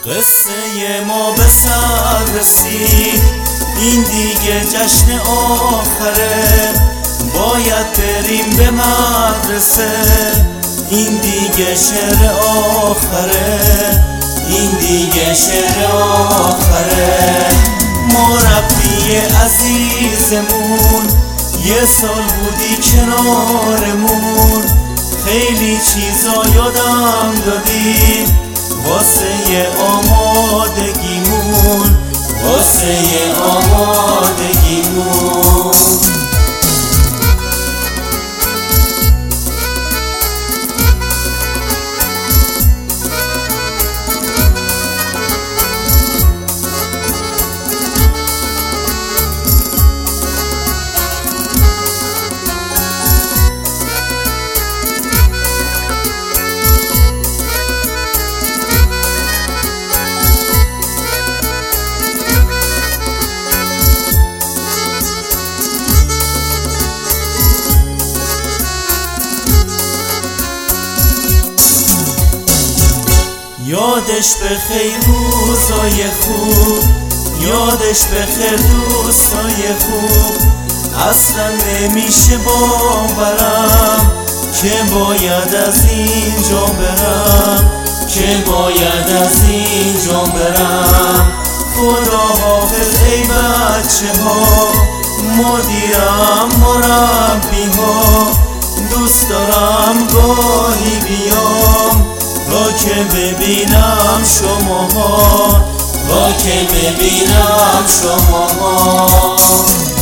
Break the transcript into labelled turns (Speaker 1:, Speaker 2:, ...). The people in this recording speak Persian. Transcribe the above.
Speaker 1: قصه ما به سر رسید، این دیگه جشن آخره، باید بریم به مدرسه، این دیگه شعر آخره، این دیگه شعر آخره. مربی عزیزمون یه سال بودی کنارمون، خیلی چیزا یادم دادی واسه آمادگیمون، واسه آمادگیمون. یادش بخیر روزای خوب، یادش بخیر دوستای خوب، اصلا نمیشه باورم که باید از اینجا برم، که باید از اینجا برم. خدا حافظ ای بچه ها، مدیرم مربی ها، دوست دارم گاهی بیام را که ببینم شماها، را که ببینم شماها.